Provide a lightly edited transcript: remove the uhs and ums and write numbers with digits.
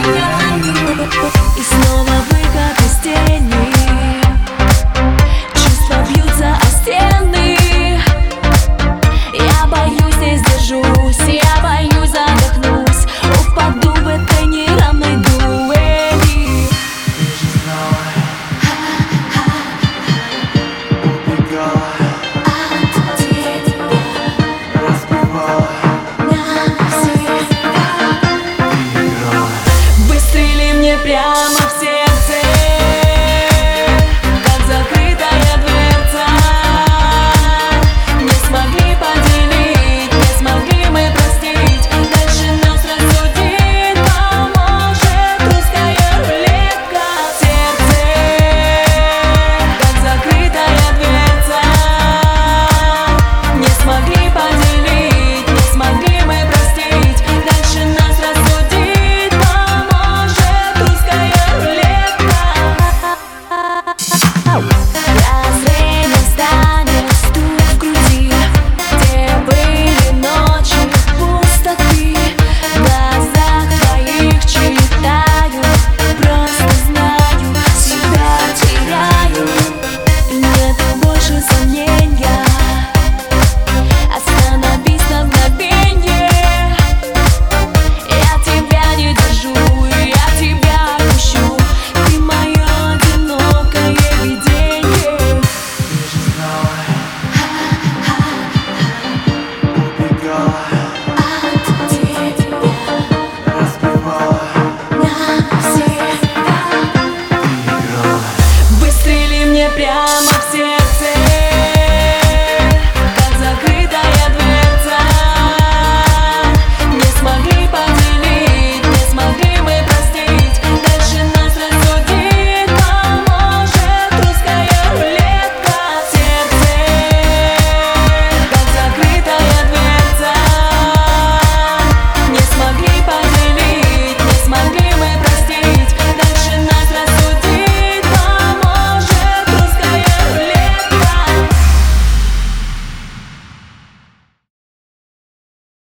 И снова выход из тени. Чувства бьются о стены. Я боюсь, не сдержусь. Я боюсь, задохнусь. Упаду в этой неравной дуэли. Ты же знала, убегала, разбивала, ты играла. Выстрели мне прямо в